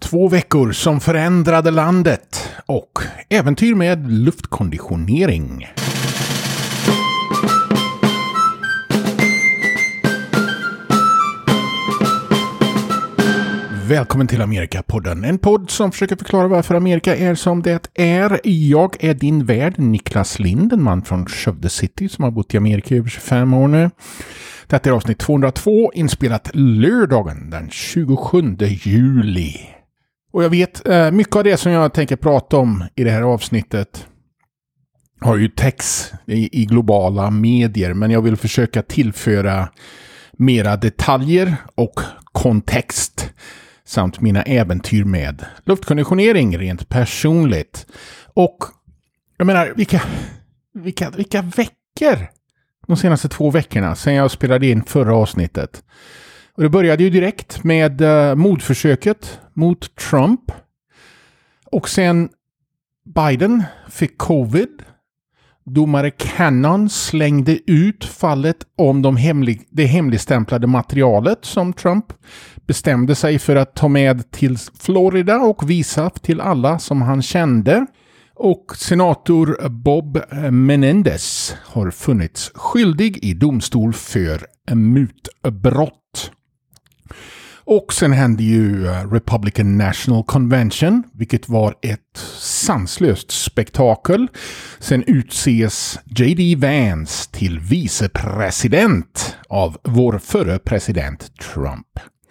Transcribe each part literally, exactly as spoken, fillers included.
Två veckor som förändrade landet och äventyr med luftkonditionering. Välkommen till Amerikapodden, en podd som försöker förklara varför Amerika är som det är. Jag är din värd, Niklas Lind, en man från Skövde City som har bott i Amerika i över tjugofem år nu. Detta är avsnitt tvåhundratvå, inspelat lördagen den tjugosjunde juli. Och jag vet, mycket av det som jag tänker prata om i det här avsnittet har ju text i, i globala medier, men jag vill försöka tillföra mera detaljer och kontext samt mina äventyr med luftkonditionering rent personligt. Och jag menar, vilka, vilka, vilka veckor de senaste två veckorna sedan jag spelade in förra avsnittet. Och det började ju direkt med uh, mordförsöket mot Trump. Och sen Biden fick covid. Domare Cannon slängde ut fallet om de hemlig, det hemligstämplade materialet som Trump bestämde sig för att ta med till Florida och visa till alla som han kände. Och senator Bob Menendez har funnits skyldig i domstol för mutbrott. Och sen hände ju Republican National Convention, vilket var ett sanslöst spektakel. Sen utses J D Vance till vicepresident av vår förre president Trump.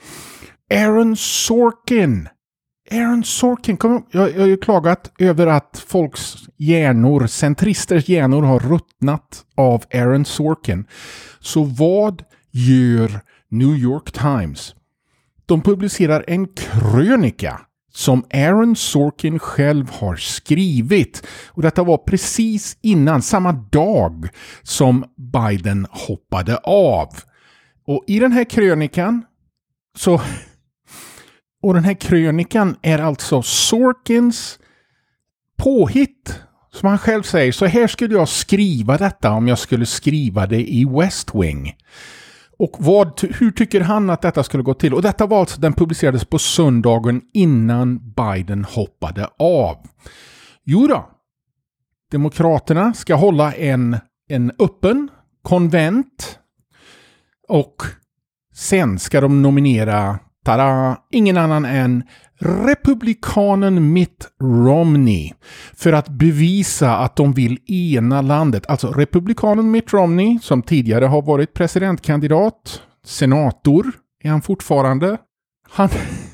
Aaron Sorkin. Aaron Sorkin, kom, jag, jag har ju klagat över att folks hjärnor, centristers hjärnor har ruttnat av Aaron Sorkin. Så vad gör New York Times? De publicerar en krönika som Aaron Sorkin själv har skrivit. Och detta var precis innan, samma dag som Biden hoppade av. Och i den här krönikan så... Och den här krönikan är alltså Sorkins påhitt. Som han själv säger, så här skulle jag skriva detta om jag skulle skriva det i West Wing. Och vad, hur tycker han att detta skulle gå till? Och detta var alltså, den publicerades på söndagen innan Biden hoppade av. Jo då, Demokraterna ska hålla en, en öppen konvent. Och sen ska de nominera, tada, ingen annan än republikanen Mitt Romney för att bevisa att de vill ena landet. Alltså republikanen Mitt Romney, som tidigare har varit presidentkandidat, senator är han fortfarande. Han...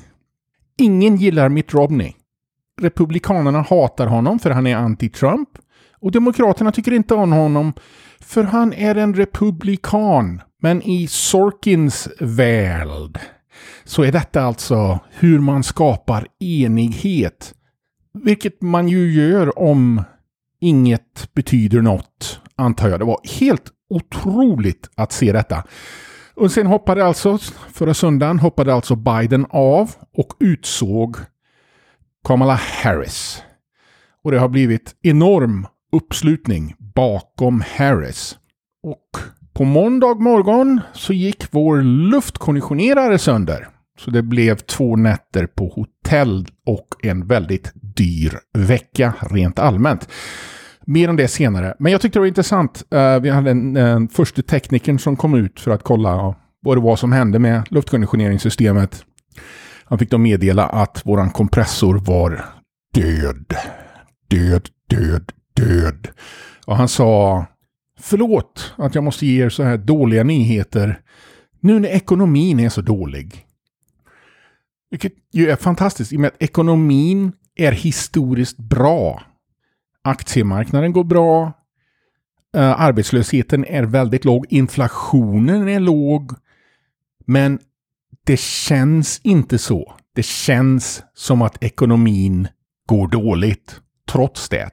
Ingen gillar Mitt Romney. Republikanerna hatar honom för han är anti-Trump. Och demokraterna tycker inte om honom för han är en republikan. Men i Sorkins värld så är detta alltså hur man skapar enighet. Vilket man ju gör om inget betyder något, antar jag. Det var helt otroligt att se detta. Och sen hoppade alltså, förra söndagen hoppade alltså Biden av och utsåg Kamala Harris. Och det har blivit enorm uppslutning bakom Harris. Och på måndag morgon så gick vår luftkonditionerare sönder. Så det blev två nätter på hotell och en väldigt dyr vecka rent allmänt. Mer om det senare. Men jag tyckte det var intressant. Uh, vi hade en, en första teknikern som kom ut för att kolla vad det var som hände med luftkonditioneringssystemet. Han fick då meddela att våran kompressor var död. Död, död, död. Och han sa... Förlåt att jag måste ge er så här dåliga nyheter nu när ekonomin är så dålig. Vilket ju är fantastiskt i och med att ekonomin är historiskt bra. Aktiemarknaden går bra. Uh, arbetslösheten är väldigt låg. Inflationen är låg. Men det känns inte så. Det känns som att ekonomin går dåligt trots det.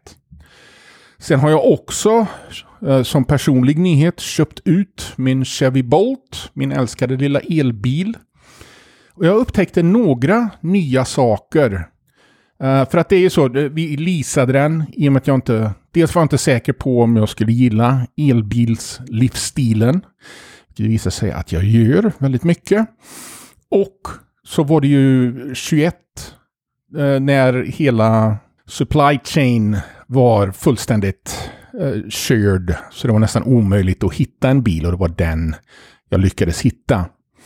Sen har jag också eh, som personlig nyhet köpt ut min Chevy Bolt, min älskade lilla elbil. Och jag upptäckte några nya saker. Uh, för att det är ju så, vi leasade den i och med att jag inte, dels var jag inte säker på om jag skulle gilla elbilslivsstilen. Det visar sig att jag gör väldigt mycket. Och så var det ju tjugoett eh, när hela supply chain var fullständigt eh, körd. Så det var nästan omöjligt att hitta en bil och det var den jag lyckades hitta.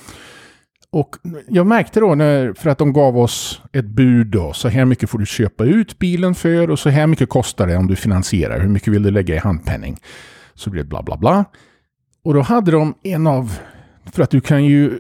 Och jag märkte då, när, för att de gav oss ett bud då, så här mycket får du köpa ut bilen för och så här mycket kostar det om du finansierar. Hur mycket vill du lägga i handpenning? Så blir det bla bla bla. Och då hade de en av, för att du kan ju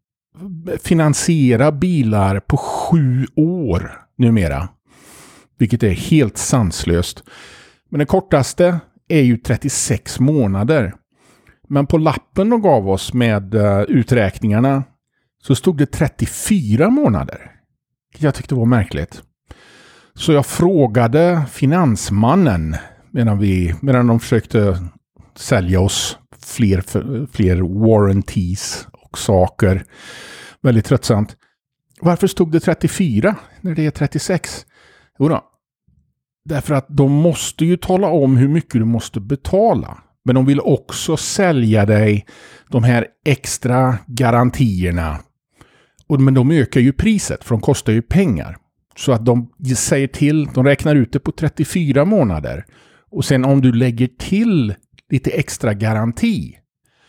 finansiera bilar på sju år numera. Vilket är helt sanslöst. Men det kortaste är ju trettiosex månader. Men på lappen de gav oss med uh, uträkningarna så stod det trettiofyra månader. Jag tyckte det var märkligt. Så jag frågade finansmannen medan, vi, medan de försökte sälja oss fler, fler warranties och saker. Väldigt tröttsamt. Varför stod det trettiofyra när det är trettiosex? Jo då. Därför att de måste ju tala om hur mycket du måste betala. Men de vill också sälja dig de här extra garantierna. Och, men de ökar ju priset för de kostar ju pengar. Så att de säger till, de räknar ut det på trettiofyra månader. Och sen om du lägger till lite extra garanti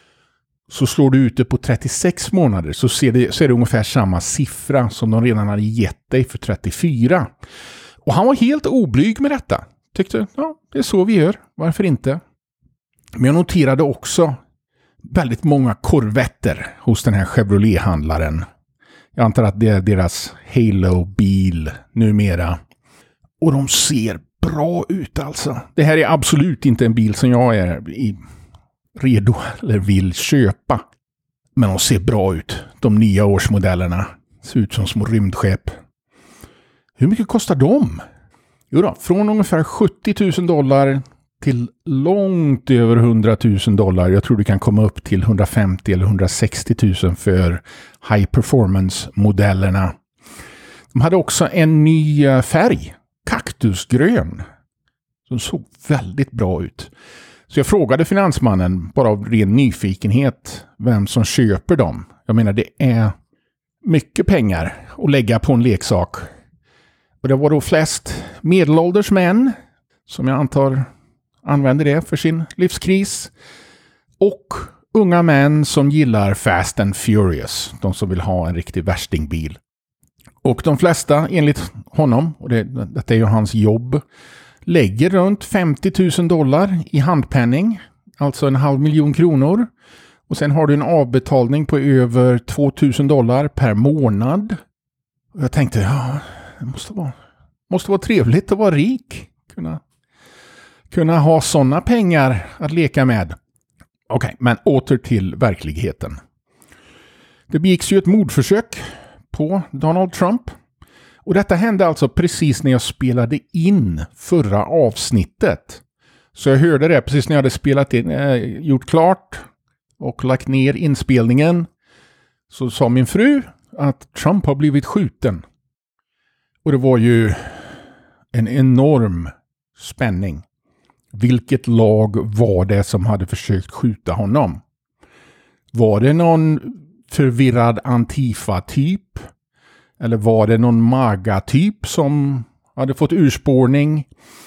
så slår du ut det på trettiosex månader. Så, ser det, så är det ungefär samma siffra som de redan hade gett dig för trettiofyra. Och han var helt oblyg med detta. Tyckte, ja, det är så vi gör. Varför inte? Men jag noterade också väldigt många korvetter hos den här Chevrolet-handlaren. Jag antar att det är deras Halo-bil numera. Och de ser bra ut alltså. Det här är absolut inte en bil som jag är i, redo eller vill köpa. Men de ser bra ut. De nya årsmodellerna ser ut som små rymdskepp. Hur mycket kostar de? Jo då, från ungefär sjuttio tusen dollar till långt över hundra tusen dollar. Jag tror du kan komma upp till hundrafemtio eller hundrasextio tusen för high performance modellerna. De hade också en ny färg, kaktusgrön. Som såg väldigt bra ut. Så jag frågade finansmannen bara av ren nyfikenhet vem som köper dem. Jag menar det är mycket pengar att lägga på en leksak. Och det var då flest medelålders män som jag antar använder det för sin livskris. Och unga män som gillar Fast and Furious. De som vill ha en riktig värstingbil. Och de flesta enligt honom, och det, detta är ju hans jobb, lägger runt femtio tusen dollar i handpenning. Alltså en halv miljon kronor. Och sen har du en avbetalning på över tvåtusen dollar per månad. Och jag tänkte, ja, det måste vara, måste vara trevligt att vara rik. Kunna, kunna ha sådana pengar att leka med. Okej, okay, men åter till verkligheten. Det begicks ju ett mordförsök på Donald Trump. Och detta hände alltså precis när jag spelade in förra avsnittet. Så jag hörde det precis när jag hade spelat in, äh, gjort klart och lagt ner inspelningen. Så sa min fru att Trump har blivit skjuten. Och det var ju en enorm spänning. Vilket lag var det som hade försökt skjuta honom? Var det någon förvirrad Antifa-typ? Eller var det någon MAGA-typ som hade fått urspårning?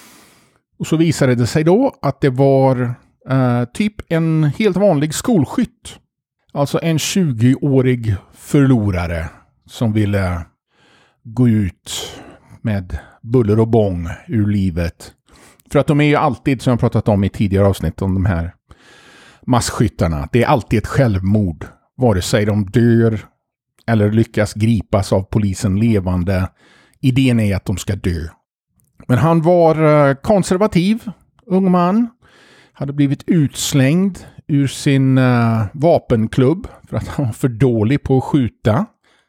Och så visade det sig då att det var eh, typ en helt vanlig skolskytt. Alltså en tjugoårig förlorare som ville gå ut med buller och bång ur livet. För att de är ju alltid, som jag pratat om i tidigare avsnitt om de här massskyttarna, det är alltid ett självmord. Vare sig de dör eller lyckas gripas av polisen levande. Idén är att de ska dö. Men han var konservativ, ung man. Hade blivit utslängd ur sin uh, vapenklubb för att han var för dålig på att skjuta.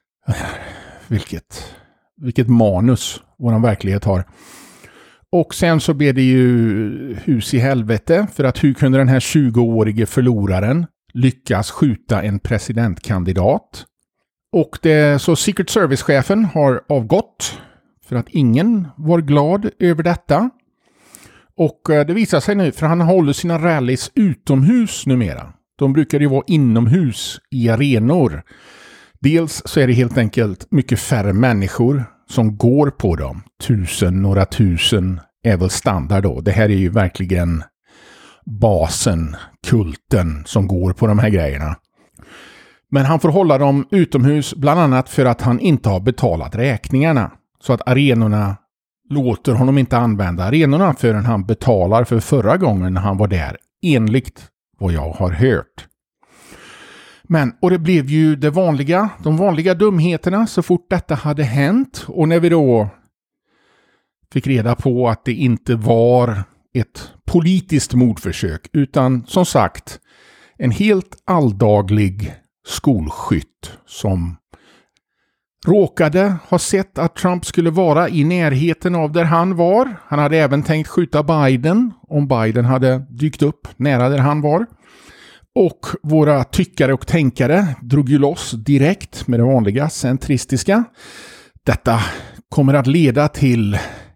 Vilket, vilket manus vår verklighet har. Och sen så blev det ju hus i helvete för att hur kunde den här tjugoårige förloraren lyckas skjuta en presidentkandidat? Och det, så Secret Service-chefen har avgått för att ingen var glad över detta. Och det visar sig nu, för han håller sina rallys utomhus numera. De brukar ju vara inomhus i arenor. Dels så är det helt enkelt mycket färre människor som går på dem. Tusen, några tusen är väl standard då. Det här är ju verkligen basen, kulten som går på de här grejerna. Men han får hålla dem utomhus bland annat för att han inte har betalat räkningarna. Så att arenorna låter honom inte använda arenorna förrän han betalar för förra gången han var där. Enligt vad jag har hört. Men, och det blev ju det vanliga, de vanliga dumheterna så fort detta hade hänt. Och när vi då fick reda på att det inte var ett politiskt mordförsök utan som sagt en helt alldaglig skolskytt som råkade ha sett att Trump skulle vara i närheten av där han var. Han hade även tänkt skjuta Biden om Biden hade dykt upp nära där han var. Och våra tyckare och tänkare drog ju loss direkt med det vanliga centristiska. Detta kommer att leda till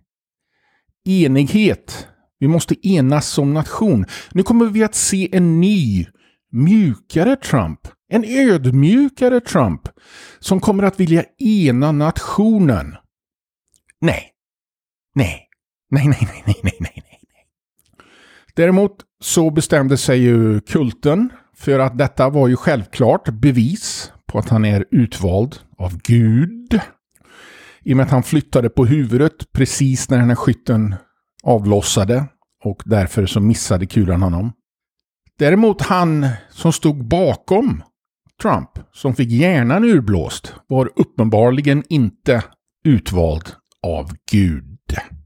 enighet. Vi måste enas som nation. Nu kommer vi att se en ny, mjukare Trump. En ödmjukare Trump som kommer att vilja ena nationen. Nej. Nej. Nej, nej, nej, nej, nej, nej, nej. Däremot så bestämde sig ju kulten för att detta var ju självklart bevis på att han är utvald av Gud. I och med att han flyttade på huvudet precis när den här skytten avlossade och därför så missade kulan honom. Däremot han som stod bakom Trump, som fick hjärnan urblåst, var uppenbarligen inte utvald av Gud.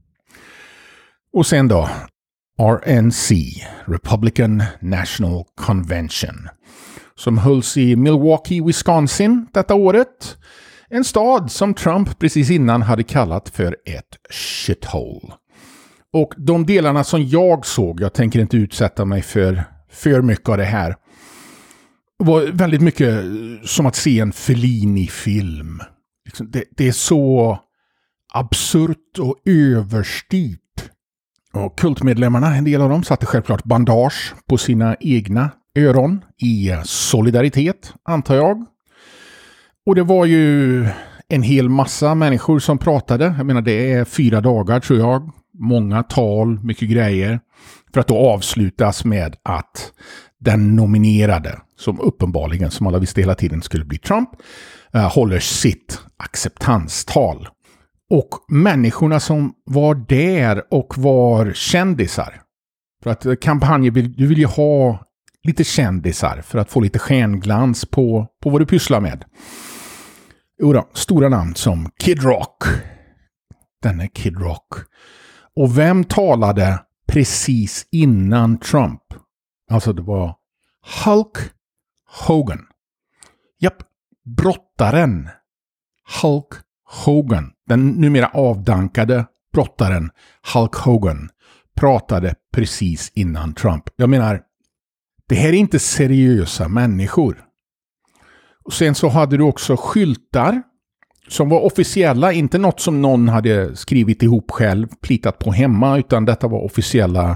Och sen då, R N C, Republican National Convention, som hölls i Milwaukee, Wisconsin detta året. En stad som Trump precis innan hade kallat för ett shithole. Och de delarna som jag såg, jag tänker inte utsätta mig för för mycket av det här, var väldigt mycket som att se en Fellini-film. Det, det är så absurt och överstyrt. Och kultmedlemmarna, en del av dem, satte självklart bandage på sina egna öron i solidaritet, antar jag. Och det var ju en hel massa människor som pratade. Jag menar, det är fyra dagar tror jag. Många tal, mycket grejer. För att då avslutas med att den nominerade, som uppenbarligen, som alla visste hela tiden skulle bli Trump, äh, håller sitt acceptanstal. Och människorna som var där och var kändisar. För att kampanjen, du vill ju ha lite kändisar för att få lite stjärnglans på, på vad du pysslar med. Jodå, stora namn som Kid Rock. Denne Kid Rock. Och vem talade precis innan Trump? Alltså det var Hulk Hogan. Japp, brottaren Hulk Hogan. Den numera avdankade brottaren Hulk Hogan pratade precis innan Trump. Jag menar, det här är inte seriösa människor. Och sen så hade du också skyltar som var officiella, inte något som någon hade skrivit ihop själv, plitat på hemma, utan detta var officiella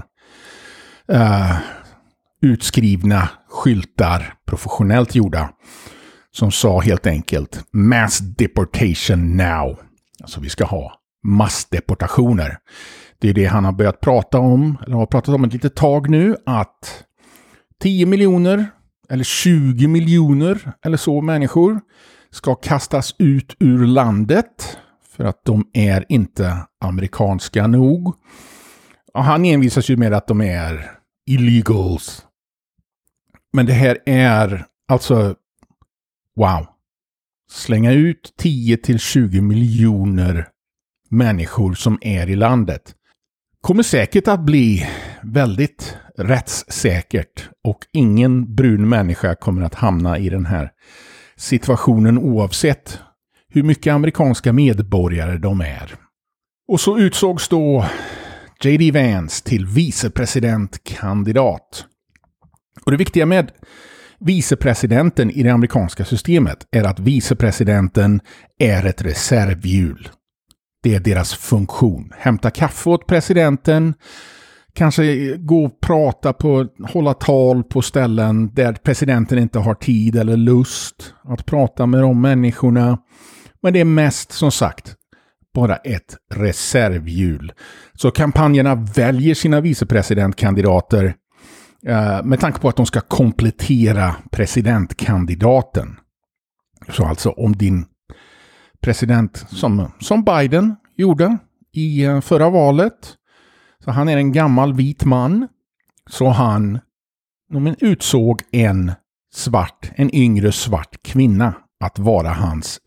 uh, utskrivna skyltar, professionellt gjorda, som sa helt enkelt mass deportation now. Alltså vi ska ha massdeportationer. Det är det han har börjat prata om, eller har pratat om ett litet tag nu, att tio miljoner eller tjugo miljoner eller så människor ska kastas ut ur landet för att de är inte amerikanska nog. Och han envisas ju med att de är illegals. Men det här är alltså wow. Slänga ut tio till tjugo miljoner människor som är i landet kommer säkert att bli väldigt rättssäkert och ingen brun människa kommer att hamna i den här situationen oavsett hur mycket amerikanska medborgare de är. Och så utsågs då J D Vance till vicepresidentkandidat. Och det viktiga med vicepresidenten i det amerikanska systemet är att vicepresidenten är ett reservhjul. Det är deras funktion. Hämta kaffe åt presidenten, kanske gå och prata på, hålla tal på ställen där presidenten inte har tid eller lust att prata med de människorna. Men det är mest, som sagt, bara ett reservhjul. Så kampanjerna väljer sina vicepresidentkandidater eh, med tanke på att de ska komplettera presidentkandidaten. Så alltså om din president som, som Biden gjorde i eh, förra valet, så han är en gammal vit man, så han men, utsåg en svart, en yngre svart kvinna att vara hans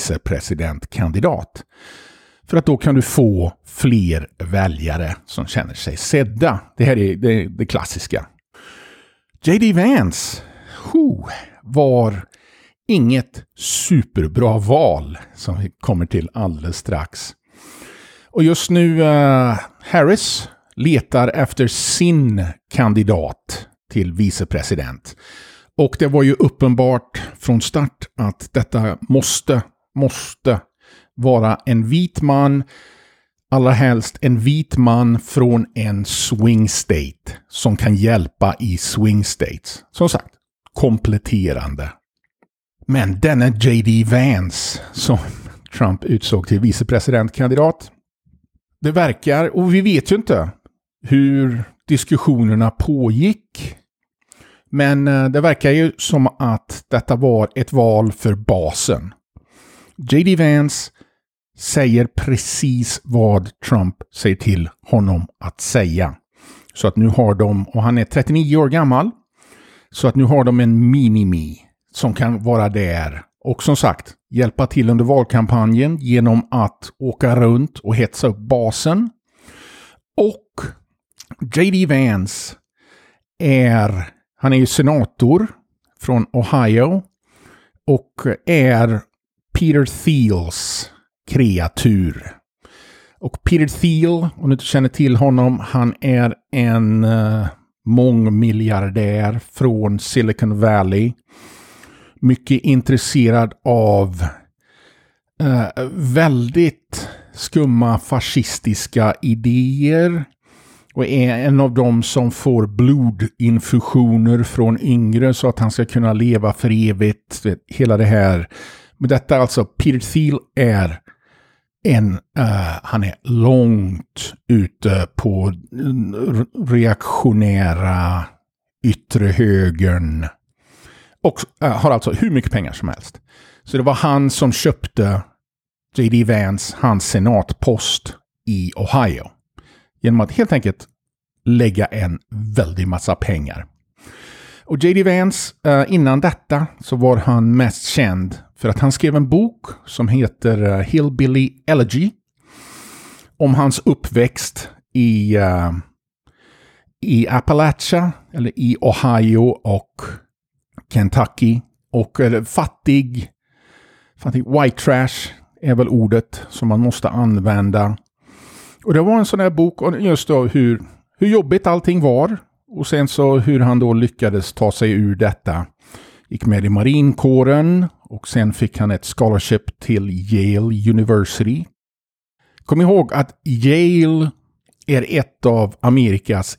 vicepresidentkandidat. För att då kan du få fler väljare som känner sig sedda. Det här är det, det klassiska. J D Vance huh, var inget superbra val som vi kommer till alldeles strax. Och just nu uh, Harris letar efter sin kandidat till vicepresident. Och det var ju uppenbart från start att detta måste, måste vara en vit man, allra helst en vit man från en swing state som kan hjälpa i swing states. Som sagt, kompletterande. Men denna J D Vance som Trump utsåg till vicepresidentkandidat, det verkar, och vi vet ju inte hur diskussionerna pågick, men det verkar ju som att detta var ett val för basen. J D Vance säger precis vad Trump säger till honom att säga. Så att nu har de, och han är trettionio år gammal, så att nu har de en minimi som kan vara där. Och som sagt, hjälpa till under valkampanjen genom att åka runt och hetsa upp basen. Och J D Vance är, han är ju senator från Ohio och är Peter Thiels kreatur. Och Peter Thiel, om du inte känner till honom, han är en uh, mångmiljardär från Silicon Valley. Mycket intresserad av uh, väldigt skumma fascistiska idéer. Och är en av dem som får blodinfusioner från yngre så att han ska kunna leva för evigt. Hela det här. Men detta alltså, Peter Thiel är en, uh, han är långt ute på reaktionära yttre högern. Och uh, har alltså hur mycket pengar som helst. Så det var han som köpte J D Vance, hans senatpost i Ohio. Genom att helt enkelt lägga en väldigt massa pengar. Och J D Vance, uh, innan detta så var han mest känd för att han skrev en bok som heter uh, Hillbilly Elegy. Om hans uppväxt i, uh, i Appalachia, eller i Ohio och Kentucky. Och eller, fattig, fattig, white trash är väl ordet som man måste använda. Och det var en sån här bok om just då hur, hur jobbigt allting var. Och sen så hur han då lyckades ta sig ur detta. Gick med i marinkåren och sen fick han ett scholarship till Yale University. Kom ihåg att Yale är ett av Amerikas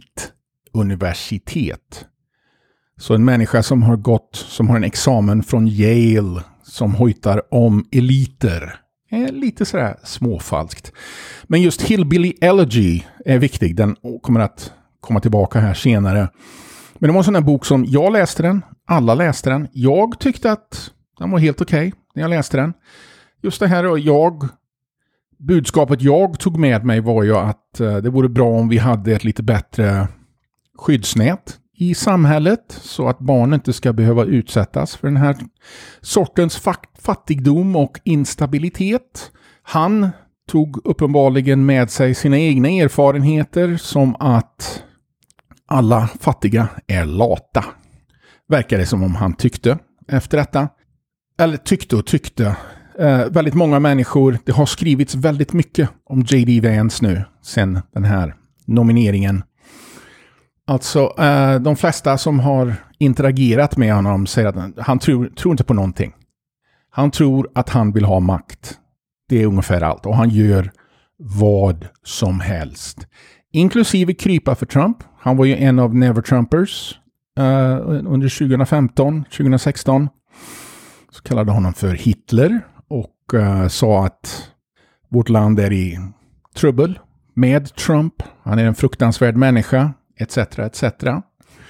elituniversitet. Så en människa som har gått, som har en examen från Yale som hojtar om eliter är lite sådär småfalskt. Men just Hillbilly Elegy är viktig. Den kommer att komma tillbaka här senare. Men det var en sån här bok som jag läste den. Alla läste den. Jag tyckte att den var helt okej okay när jag läste den. Just det här och jag, budskapet jag tog med mig var ju att det vore bra om vi hade ett lite bättre skyddsnät i samhället så att barn inte ska behöva utsättas för den här sortens fattigdom och instabilitet. Han tog uppenbarligen med sig sina egna erfarenheter som att alla fattiga är lata. Verkar det som om han tyckte efter detta. Eller tyckte och tyckte. Eh, väldigt många människor, det har skrivits väldigt mycket om J D Vance nu sen den här nomineringen. Alltså eh, de flesta som har interagerat med honom säger att han tror, tror inte på någonting. Han tror att han vill ha makt. Det är ungefär allt. Och han gör vad som helst. Inklusive krypa för Trump. Han var ju en av Never Trumpers uh, under tjugo femton tjugo sexton. Så kallade honom för Hitler. Och uh, sa att Vårt land är i trubbel med Trump. Han är en fruktansvärd människa, et cetera et cetera.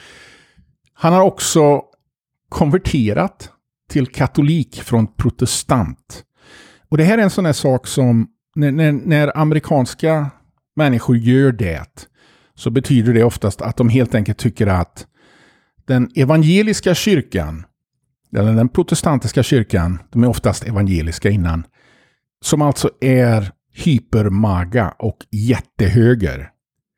Han har också konverterat till katolik från protestant. Och det här är en sån här sak som när, när, när amerikanska människor gör det, så betyder det oftast att de helt enkelt tycker att den evangeliska kyrkan, eller den protestantiska kyrkan, de är oftast evangeliska innan, som alltså är hypermaga och jättehöger,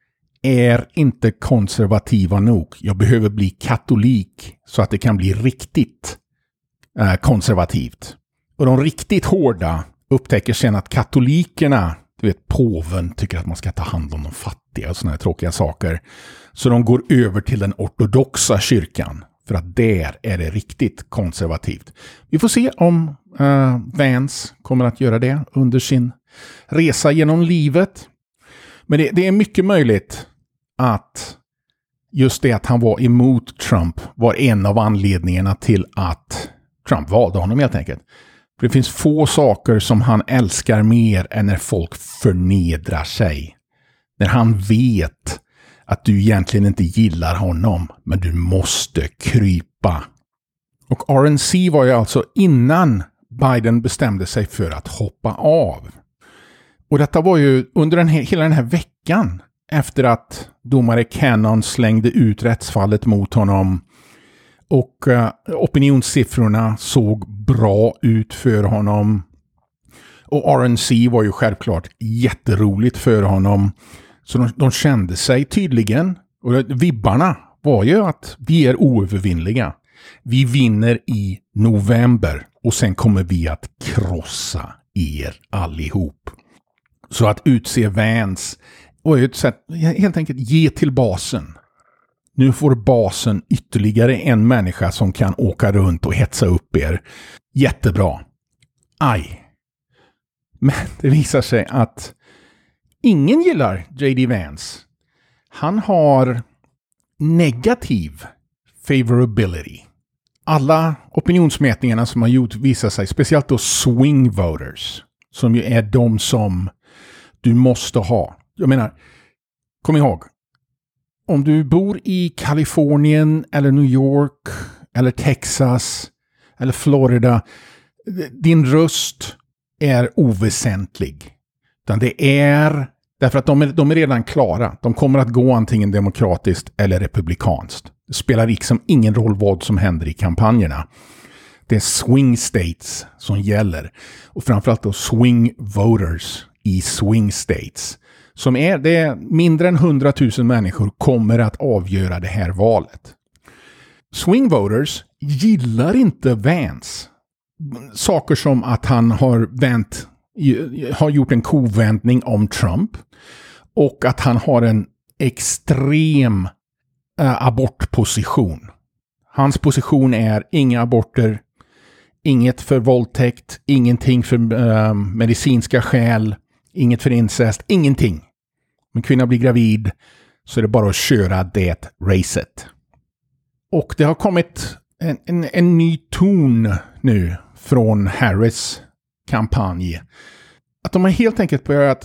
är inte konservativa nog. Jag behöver bli katolik så att det kan bli riktigt eh, konservativt. Och de riktigt hårda upptäcker sen att katolikerna, du vet, påven tycker att man ska ta hand om de fattiga och såna här tråkiga saker. Så de går över till den ortodoxa kyrkan. För att där är det riktigt konservativt. Vi får se om uh, Vance kommer att göra det under sin resa genom livet. Men det, det är mycket möjligt att just det att han var emot Trump var en av anledningarna till att Trump valde honom helt enkelt. För det finns få saker som han älskar mer än när folk förnedrar sig. När han vet att du egentligen inte gillar honom, men du måste krypa. Och R N C var ju alltså innan Biden bestämde sig för att hoppa av. Och detta var ju under den här, hela den här veckan efter att domare Cannon slängde ut rättsfallet mot honom. Och uh, opinionssiffrorna såg bra ut för honom. Och R N C var ju självklart jätteroligt för honom. Så de, de kände sig tydligen, och vibbarna var ju att vi är oövervinnliga. Vi vinner i november och sen kommer vi att krossa er allihop. Så att utse Vance och ett sätt, helt enkelt ge till basen. Nu får basen ytterligare en människa som kan åka runt och hetsa upp er. Jättebra. Aj. Men det visar sig att ingen gillar J D Vance. Han har negativ favorability. Alla opinionsmätningarna som har gjort visar sig, speciellt då swing voters, som ju är de som du måste ha. Jag menar, kom ihåg, om du bor i Kalifornien eller New York eller Texas eller Florida, din röst är oväsentlig. Utan det är därför att de är, de är redan klara. De kommer att gå antingen demokratiskt eller republikanskt. Det spelar liksom ingen roll vad som händer i kampanjerna. Det är swing states som gäller. Och framförallt då swing voters i swing states. Som är, det är mindre än hundratusen människor kommer att avgöra det här valet. Swing voters gillar inte Vance. Saker som att han har vänt, har gjort en kovändning om Trump. Och att han har en extrem äh, abortposition. Hans position är inga aborter, inget för våldtäkt, ingenting för äh, medicinska skäl, inget för incest, ingenting. Om kvinna blir gravid så är det bara att köra det racet. Och det har kommit en, en, en ny ton nu från Harris kampanj. Att de har helt enkelt börjat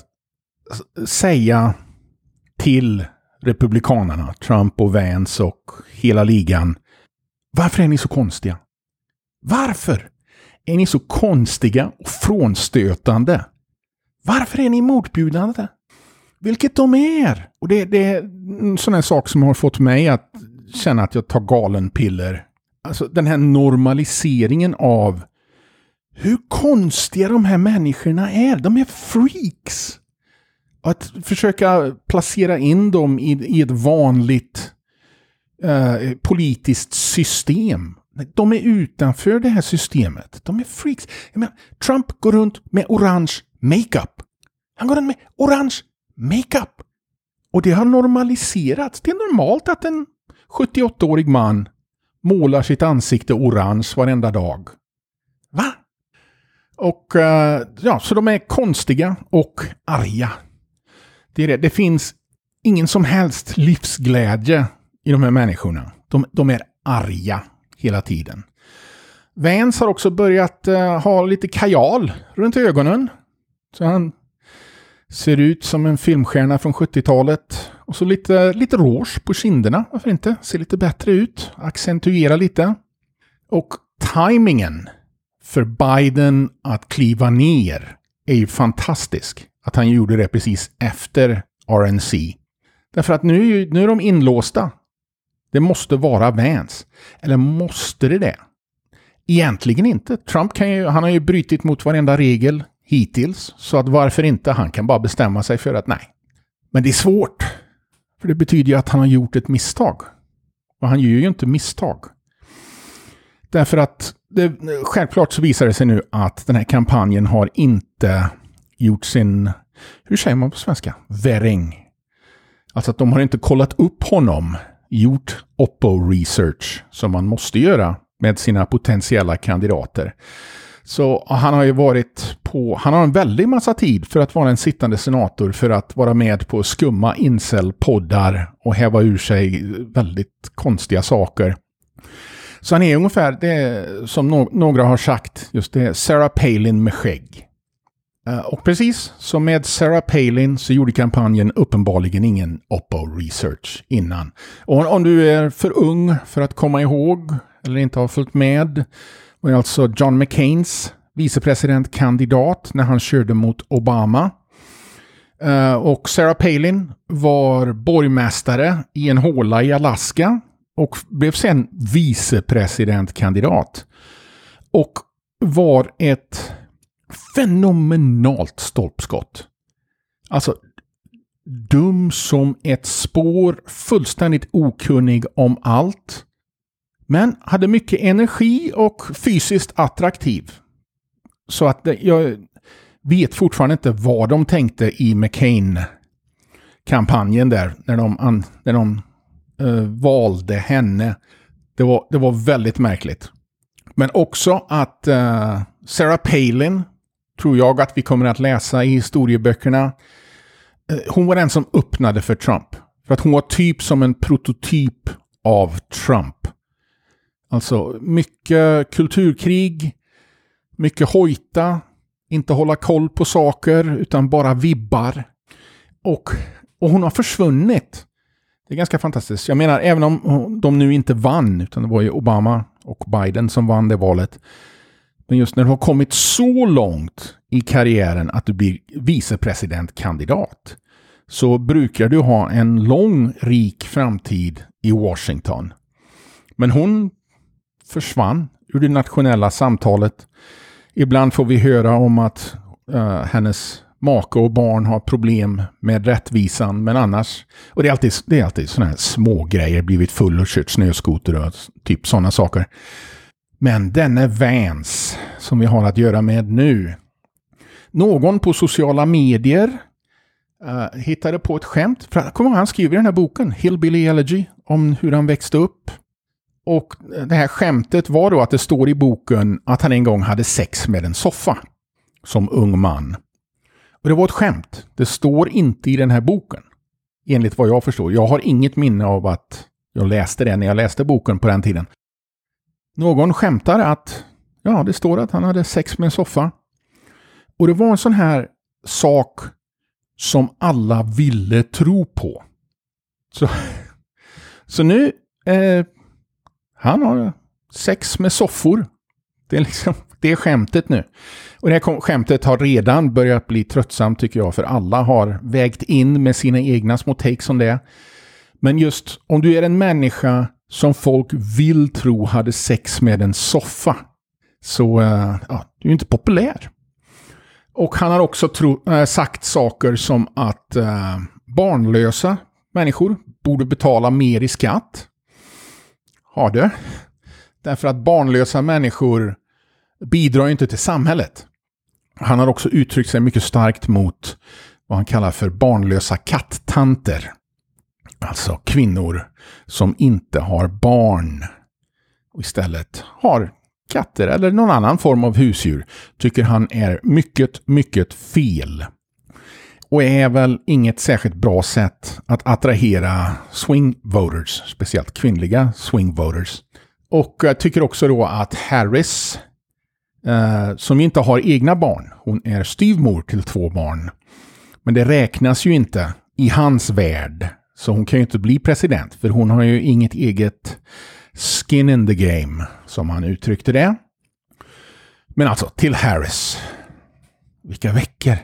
säga till republikanerna, Trump och Vance och hela ligan, varför är ni så konstiga? Varför är ni så konstiga och frånstötande? Varför är ni motbjudande? Vilket de är. Och det, det är en sån här sak som har fått mig att känna att jag tar galenpiller. Alltså den här normaliseringen av hur konstiga de här människorna är. De är freaks. Att försöka placera in dem i, i ett vanligt eh, politiskt system. De är utanför det här systemet. De är freaks. Jag menar, Trump går runt med orange makeup. Han går runt med orange makeup. Och det har normaliserats. Det är normalt att en sjuttioåttaårig man målar sitt ansikte orange varenda dag. Va? Och uh, ja, så de är konstiga och arga. Det är det. Det finns ingen som helst livsglädje i de här människorna. De, de är arga hela tiden. Vance har också börjat uh, ha lite kajal runt ögonen. Så han Ser ut som en filmstjärna från sjuttiotalet. Och så lite, lite rouge på kinderna, varför inte? Ser lite bättre ut, accentuera lite. Och timingen för Biden att kliva ner är ju fantastisk. Att han gjorde det precis efter R N C. Därför att nu, nu är de inlåsta. Det måste vara Vance. Eller måste det det? Egentligen inte. Trump kan ju, han har ju brytit mot varenda regel hittills. Så att varför inte? Han kan bara bestämma sig för att nej. Men det är svårt. För det betyder ju att han har gjort ett misstag. Och han gör ju inte misstag. Därför att det, självklart så visar det sig nu att den här kampanjen har inte gjort sin, hur säger man på svenska? Vetting. Alltså att de har inte kollat upp honom, gjort Oppo-research som man måste göra med sina potentiella kandidater. Så han har ju varit på, han har en väldig massa tid för att vara en sittande senator, för att vara med på skumma incel-poddar och häva ur sig väldigt konstiga saker. Så han är ungefär det som no- några har sagt, just det, Sarah Palin med skägg. Uh, och precis som med Sarah Palin så gjorde kampanjen uppenbarligen ingen Oppo-research innan. Och om du är för ung för att komma ihåg eller inte har följt med, var alltså John McCains vicepresidentkandidat när han körde mot Obama. Uh, och Sarah Palin var borgmästare i en håla i Alaska och blev sen vicepresidentkandidat. Och var ett fenomenalt stolpskott. Alltså dum som ett spår, fullständigt okunnig om allt. Men hade mycket energi och fysiskt attraktiv. Så att jag vet fortfarande inte vad de tänkte i McCain-kampanjen där. När de, när de uh, valde henne. Det var, det var väldigt märkligt. Men också att uh, Sarah Palin, tror jag att vi kommer att läsa i historieböckerna. Uh, hon var den som öppnade för Trump. För att hon var typ som en prototyp av Trump. Alltså mycket kulturkrig, mycket hojta, inte hålla koll på saker utan bara vibbar. Och, och hon har försvunnit. Det är ganska fantastiskt. Jag menar, även om de nu inte vann, utan det var ju Obama och Biden som vann det valet. Men just när du har kommit så långt i karriären att du blir vicepresidentkandidat, så brukar du ha en lång, rik framtid i Washington. Men hon försvann ur det nationella samtalet. Ibland får vi höra om att uh, hennes make och barn har problem med rättvisan, men annars, och det är alltid, det är alltid sådana här små grejer, blivit full och kört snöskoter och typ sådana saker. Men denne Vance som vi har att göra med nu, någon på sociala medier uh, hittade på ett skämt. Kommer han skriver i den här boken Hillbilly Elegy om hur han växte upp. Och det här skämtet var då att det står i boken att han en gång hade sex med en soffa som ung man. Och det var ett skämt. Det står inte i den här boken. Enligt vad jag förstår. Jag har inget minne av att jag läste det när jag läste boken på den tiden. Någon skämtar att ja, det står att han hade sex med en soffa. Och det var en sån här sak som alla ville tro på. Så, så nu eh, han har sex med soffor. Det är liksom det är skämtet nu. Och det här skämtet har redan börjat bli tröttsamt tycker jag. För alla har vägt in med sina egna små takes om det. Men just om du är en människa som folk vill tro hade sex med en soffa. Så uh, ja, du är inte populär. Och han har också tro, äh, sagt saker som att äh, barnlösa människor borde betala mer i skatt. Har det. Därför att barnlösa människor bidrar inte till samhället. Han har också uttryckt sig mycket starkt mot vad han kallar för barnlösa kattanter. Alltså kvinnor som inte har barn och istället har katter eller någon annan form av husdjur. Tycker han är mycket, mycket fel. Och är väl inget särskilt bra sätt att attrahera swing voters, speciellt kvinnliga swing voters. Och jag tycker också då att Harris, eh, som inte har egna barn, hon är styvmor till två barn, Men det räknas ju inte i hans värld. Så hon kan ju inte bli president. För hon har ju inget eget skin in the game, som han uttryckte det. Men alltså, till Harris. Vilka veckor.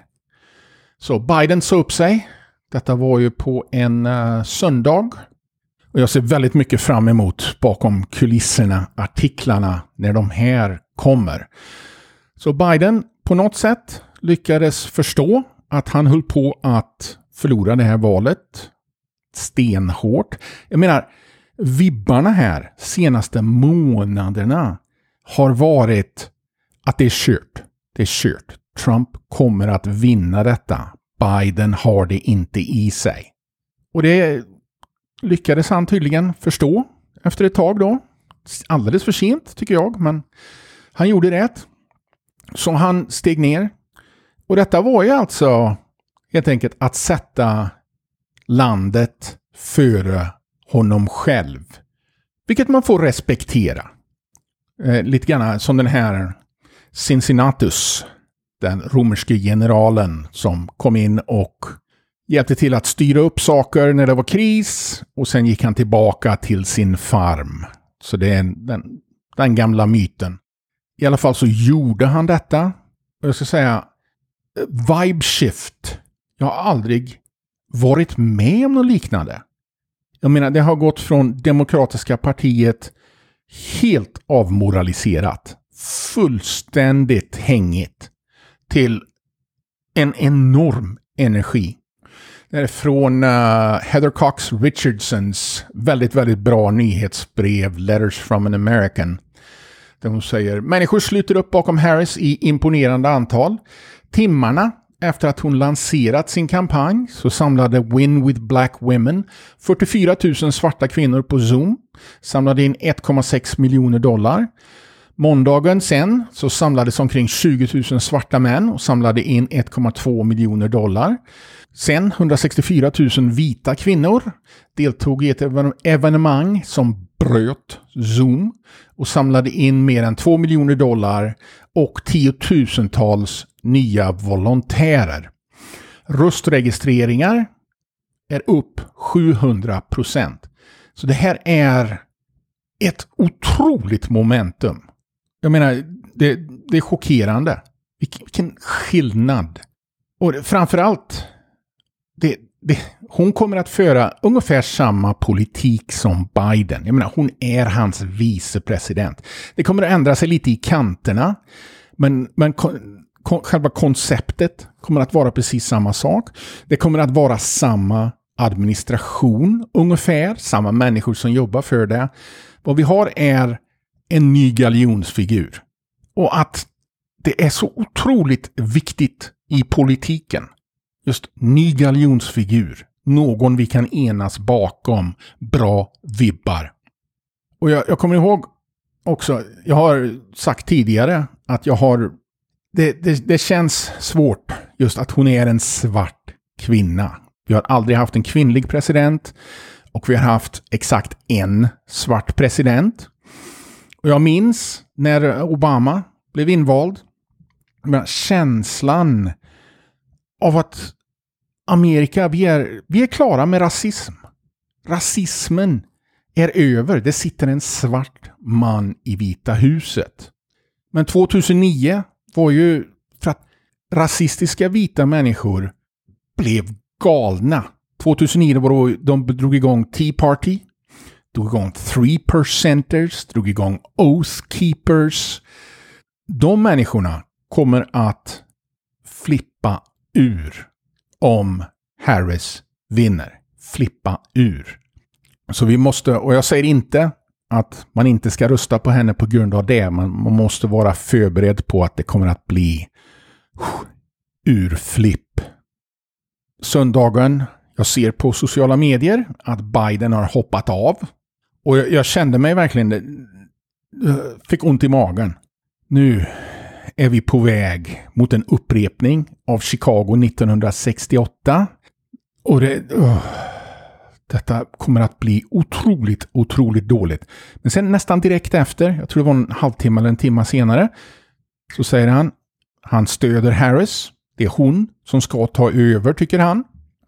Så Biden sa upp sig. Detta var ju på en uh, söndag. Och jag ser väldigt mycket fram emot bakom kulisserna, artiklarna, när de här kommer. Så Biden på något sätt lyckades förstå att han höll på att förlora det här valet stenhårt. Jag menar, vibbarna här senaste månaderna har varit att det är kört. Det är kört. Trump kommer att vinna detta. Biden har det inte i sig. Och det lyckades han tydligen förstå efter ett tag då. Alldeles för sent tycker jag, men han gjorde rätt. Så han steg ner. Och detta var ju alltså helt enkelt att sätta landet före honom själv. Vilket man får respektera. Eh, lite grann som den här Cincinnatus, den romerske generalen som kom in och hjälpte till att styra upp saker när det var kris. Och sen gick han tillbaka till sin farm. Så det är den, den gamla myten. I alla fall så gjorde han detta. Och jag ska säga, vibe shift. Jag har aldrig varit med om något liknande. Jag menar, det har gått från Demokratiska partiet helt avmoraliserat. Fullständigt hängigt. Till en enorm energi. Det är från uh, Heather Cox Richardsons väldigt, väldigt bra nyhetsbrev Letters from an American. Där hon säger, människor sluter upp bakom Harris i imponerande antal. Timmarna efter att hon lanserat sin kampanj så samlade Win with Black Women fyrtiofyra tusen svarta kvinnor på Zoom. Samlade in ett komma sex miljoner dollar. Måndagen sen så samlades omkring tjugo tusen svarta män och samlade in ett komma två miljoner dollar. Sen hundrasextiofyra tusen vita kvinnor deltog i ett evenemang som bröt Zoom och samlade in mer än två miljoner dollar och tiotusentals nya volontärer. Röstregistreringar är upp sjuhundra procent. Så det här är ett otroligt momentum. Jag menar, det, det är chockerande. Vilken, vilken skillnad. Och det, framförallt, det, det, hon kommer att föra ungefär samma politik som Biden. Jag menar, hon är hans vicepresident. Det kommer att ändra sig lite i kanterna. Men, men kon, kon, själva konceptet kommer att vara precis samma sak. Det kommer att vara samma administration ungefär. Samma människor som jobbar för det. Vad vi har är en ny galjonsfigur. Och att det är så otroligt viktigt i politiken. Just ny galjonsfigur. Någon vi kan enas bakom. Bra vibbar. Och jag, jag kommer ihåg också, jag har sagt tidigare att jag har, det, det, det känns svårt just att hon är en svart kvinna. Vi har aldrig haft en kvinnlig president och vi har haft exakt en svart president. Och jag minns när Obama blev invald, med känslan av att Amerika, vi är, vi är klara med rasism. Rasismen är över. Det sitter en svart man i Vita huset. Men tjugohundranio var ju för att rasistiska vita människor blev galna. tjugohundranio var då de drog igång Tea Party, drog igång Three Percenters, drog igång Oath Keepers. De människorna kommer att flippa ur om Harris vinner. Flippa ur. Så vi måste, och jag säger inte att man inte ska rösta på henne på grund av det. Man, man måste vara förberedd på att det kommer att bli uh, urflipp. Söndagen, jag ser på sociala medier att Biden har hoppat av. Och jag, jag kände mig verkligen, uh, fick ont i magen. Nu är vi på väg mot en upprepning av Chicago nittonhundrasextioåtta. Och det... Uh, Detta kommer att bli otroligt, otroligt dåligt. Men sen nästan direkt efter, jag tror det var en halvtimme eller en timme senare, så säger han, han stöder Harris. Det är hon som ska ta över, tycker han.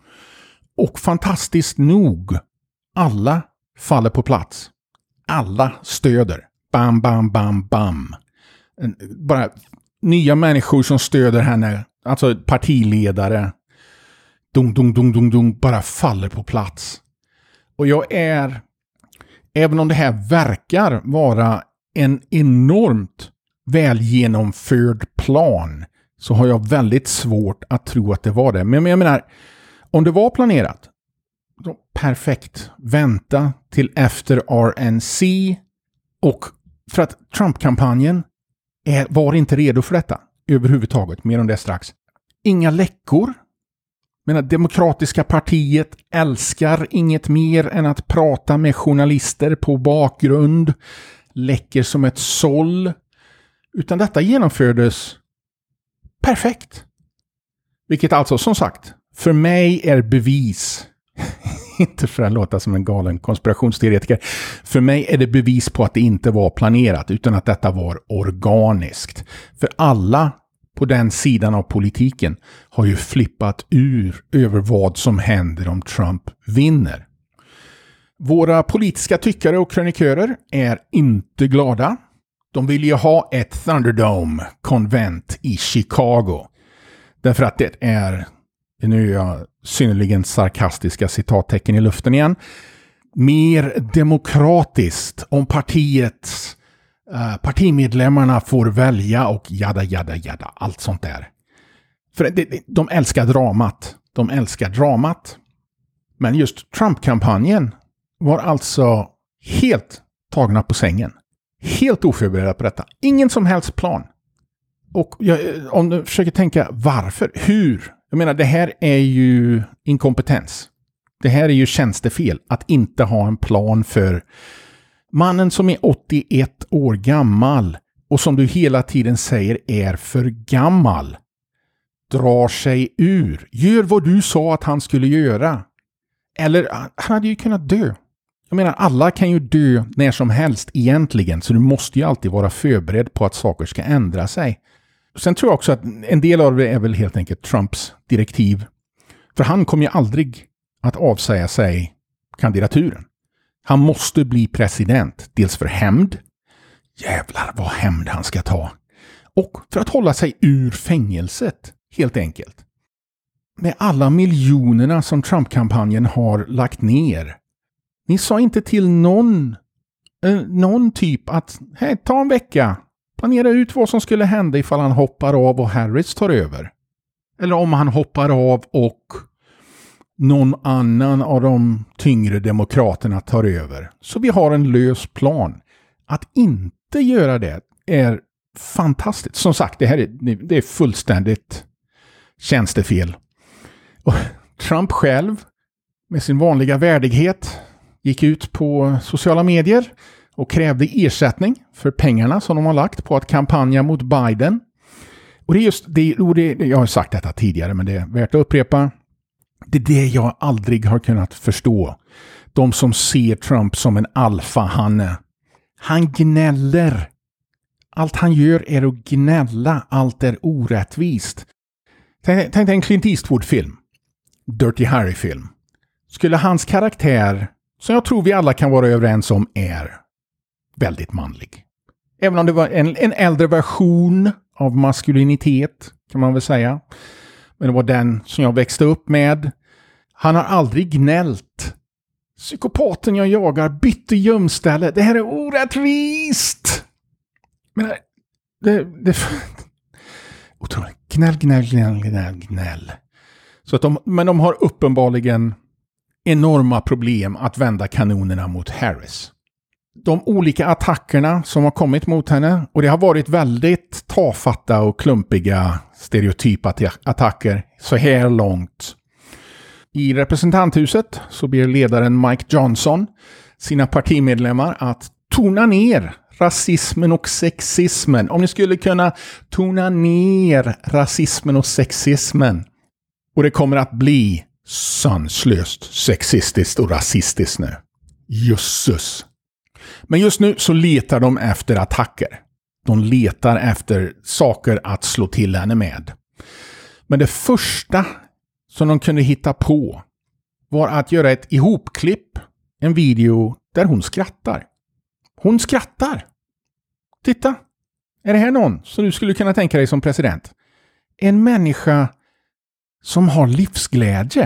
Och fantastiskt nog, alla faller på plats. Alla stöder. Bam, bam, bam, bam. Bara nya människor som stöder henne. Alltså partiledare. Dung, dung, dung, dung, dung. Bara faller på plats. Och jag är... Även om det här verkar vara en enormt väl genomförd plan, så har jag väldigt svårt att tro att det var det. Men jag menar, om det var planerat, då perfekt. Vänta till efter R N C. Och för att Trump-kampanjen är, var inte redo för detta överhuvudtaget, mer om det strax. Inga läckor. Men att Demokratiska partiet älskar inget mer än att prata med journalister på bakgrund. Läcker som ett såll. Utan detta genomfördes perfekt. Vilket alltså, som sagt, för mig är bevis. Inte för att låta som en galen konspirationsteoretiker. För mig är det bevis på att det inte var planerat, utan att detta var organiskt. För alla på den sidan av politiken har ju flippat ur över vad som händer om Trump vinner. Våra politiska tyckare och krönikörer är inte glada. De vill ju ha ett Thunderdome-konvent i Chicago. Därför att det är, nu är jag synnerligen sarkastiska citattecken i luften igen, mer demokratiskt om partiets uh, partimedlemmarna får välja och jada, jada, jada. Allt sånt där. För det, de älskar dramat. De älskar dramat. Men just Trump-kampanjen var alltså helt tagna på sängen. Helt oförberedda på detta. Ingen som helst plan. Och jag, om du försöker tänka varför, hur? Jag menar, det här är ju inkompetens. Det här är ju tjänstefel. Att inte ha en plan för mannen som är åttioett år gammal och som du hela tiden säger är för gammal. Drar sig ur. Gör vad du sa att han skulle göra. Eller han hade ju kunnat dö. Jag menar, alla kan ju dö när som helst egentligen. Så du måste ju alltid vara förberedd på att saker ska ändra sig. Sen tror jag också att en del av det är väl helt enkelt Trumps direktiv. För han kommer ju aldrig att avsäga sig kandidaturen. Han måste bli president. Dels för hämnd. Jävlar vad hämnd han ska ta. Och för att hålla sig ur fängelset. Helt enkelt. Med alla miljonerna som Trump-kampanjen har lagt ner. Ni sa inte till någon, eh, någon typ att hej, ta en vecka. Planera ut vad som skulle hända ifall han hoppar av och Harris tar över. Eller om han hoppar av och någon annan av de tyngre demokraterna tar över. Så vi har en lös plan. Att inte göra det är fantastiskt. Som sagt, det här är, det är fullständigt tjänstefel. Och Trump själv med sin vanliga värdighet gick ut på sociala medier och krävde ersättning för pengarna som de har lagt på att kampanja mot Biden. Och det är just det, och det, jag har sagt detta tidigare men det är värt att upprepa. Det är det jag aldrig har kunnat förstå. De som ser Trump som en alfahanne. Han gnäller. Allt han gör är att gnälla. Allt är orättvist. Tänk, tänk en Clint Eastwood-film. Dirty Harry-film. Skulle hans karaktär, som jag tror vi alla kan vara överens om, är väldigt manlig. Även om det var en, en äldre version av maskulinitet, kan man väl säga. Men det var den som jag växte upp med. Han har aldrig gnällt. Psykopaten jag jagar bytte gömställe. Det här är orättvist! Men det... det otroligt. Gnäll, gnäll, gnäll, gnäll, gnäll. Så att de, men de har uppenbarligen enorma problem att vända kanonerna mot Harris. De olika attackerna som har kommit mot henne, och det har varit väldigt tafatta och klumpiga stereotypa attacker så här långt. I representanthuset så ber ledaren Mike Johnson sina partimedlemmar att tona ner rasismen och sexismen. Om ni skulle kunna tona ner rasismen och sexismen. Och det kommer att bli sanslöst sexistiskt och rasistiskt nu. Jösses. Men just nu så letar de efter attacker. De letar efter saker att slå till henne med. Men det första som de kunde hitta på var att göra ett ihopklipp, en video där hon skrattar. Hon skrattar. Titta, är det här någon som du skulle kunna tänka dig som president? En människa som har livsglädje.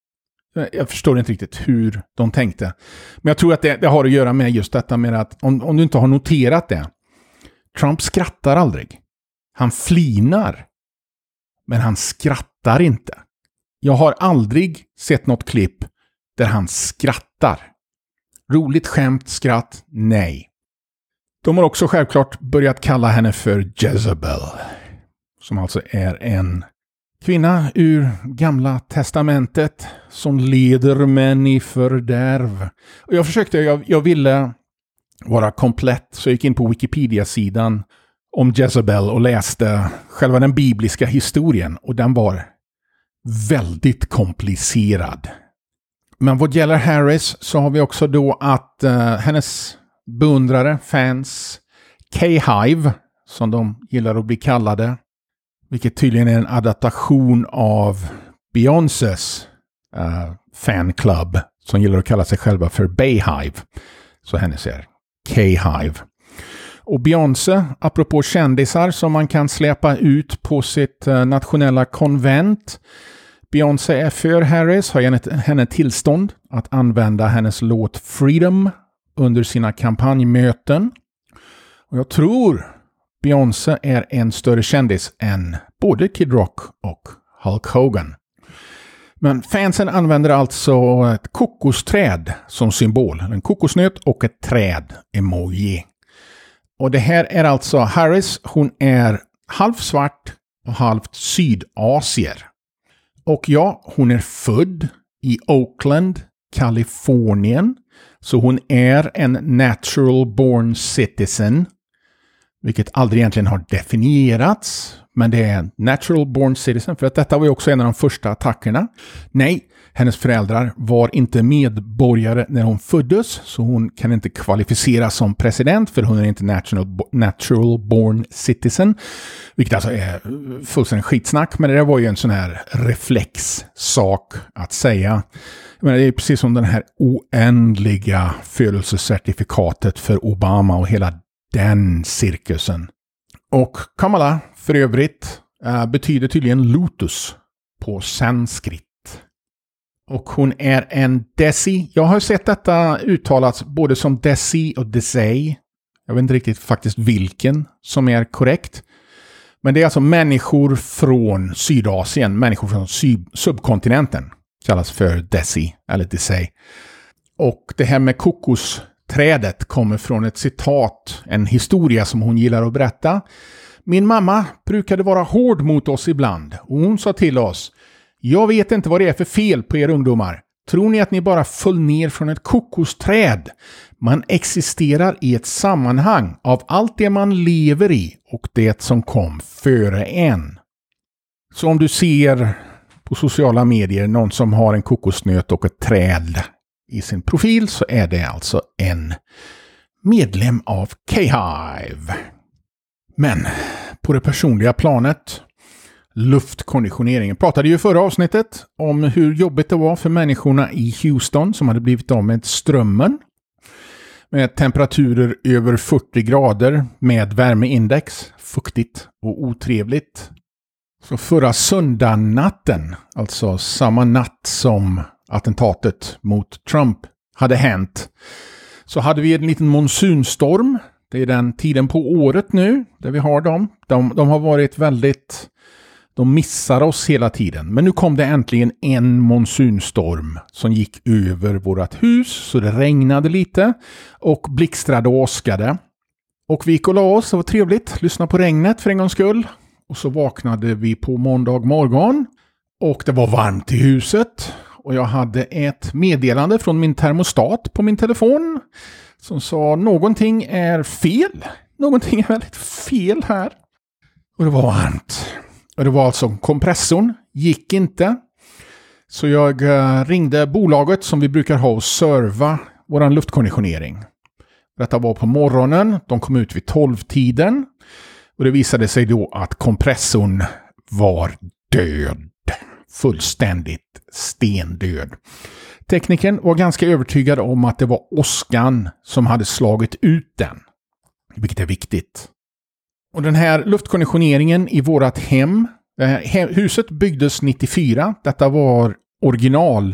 Jag förstår inte riktigt hur de tänkte. Men jag tror att det, det har att göra med just detta med att om, om du inte har noterat det. Trump skrattar aldrig. Han flinar. Men han skrattar inte. Jag har aldrig sett något klipp där han skrattar. Roligt skämt, skratt, nej. De har också självklart börjat kalla henne för Jezebel. Som alltså är en kvinna ur Gamla testamentet som leder män i fördärv. Och jag försökte, jag, jag ville vara komplett, så jag gick in på Wikipedia-sidan om Jezebel och läste själva den bibliska historien. Och den var väldigt komplicerad. Men vad gäller Harris så har vi också då att uh, hennes beundrare, fans, K-Hive, som de gillar att bli kallade, vilket tydligen är en adaptation av Beyoncés uh, fanclub, som gillar att kalla sig själva för Bayhive. Så hennes är K-Hive. Och Beyoncé, apropå kändisar som man kan släppa ut på sitt uh, nationella konvent. Beyoncé är för Harris, har henne, henne tillstånd att använda hennes låt Freedom under sina kampanjmöten. Och jag tror Beyoncé är en större kändis än både Kid Rock och Hulk Hogan. Men fansen använder alltså ett kokosträd som symbol. En kokosnöt och ett träd emoji. Och det här är alltså Harris. Hon är halvt svart och halvt sydasier. Och ja, hon är född i Oakland, Kalifornien. Så hon är en natural born citizen. Vilket aldrig egentligen har definierats. Men det är en natural born citizen. För att detta var ju också en av de första attackerna. Nej, hennes föräldrar var inte medborgare när hon föddes. Så hon kan inte kvalificeras som president. För hon är inte natural, natural born citizen. Vilket alltså är fullständigt skitsnack. Men det var ju en sån här reflexsak att säga. Jag menar, det är precis som den här oändliga födelsecertifikatet för Obama och hela den cirkusen. Och Kamala för övrigt äh, betyder tydligen lotus på sanskrit. Och hon är en desi. Jag har sett detta uttalats både som desi och desai. Jag vet inte riktigt faktiskt vilken som är korrekt. Men det är alltså människor från Sydasien, människor från syd- subkontinenten. Kallas för desi eller desai. Och det här med kokosträdet kommer från ett citat, en historia som hon gillar att berätta. Min mamma brukade vara hård mot oss ibland och hon sa till oss: jag vet inte vad det är för fel på er ungdomar. Tror ni att ni bara föll ner från ett kokosträd? Man existerar i ett sammanhang av allt det man lever i och det som kom före en. Så om du ser på sociala medier någon som har en kokosnöt och ett träd i sin profil så är det alltså en medlem av K-Hive. Men på det personliga planet, luftkonditioneringen. Pratade ju i förra avsnittet om hur jobbigt det var för människorna i Houston som hade blivit av med strömmen. Med temperaturer över fyrtio grader med värmeindex, fuktigt och otrevligt. Så förra söndagsnatten, alltså samma natt som attentatet mot Trump hade hänt, så hade vi en liten monsunstorm. Det är den tiden på året nu där vi har dem. De, de har varit väldigt... De missar oss hela tiden. Men nu kom det äntligen en monsunstorm som gick över vårt hus. Så det regnade lite och blixtrade och åskade. Och vi gick och la oss, det var trevligt. Lyssna på regnet för en gångs skull. Och så vaknade vi på måndag morgon. Och det var varmt i huset. Och jag hade ett meddelande från min termostat på min telefon. Som sa någonting är fel. Någonting är väldigt fel här. Och det var varmt. Och det var alltså kompressorn. Gick inte. Så jag ringde bolaget som vi brukar ha och serva våran luftkonditionering. Detta var på morgonen. De kom ut vid tolv-tiden. Och det visade sig då att kompressorn var död. Fullständigt stendöd. Teknikern var ganska övertygad om att det var åskan som hade slagit ut den. Vilket är viktigt. Och den här luftkonditioneringen i vårat hem. Huset byggdes nittiofyra. Detta var original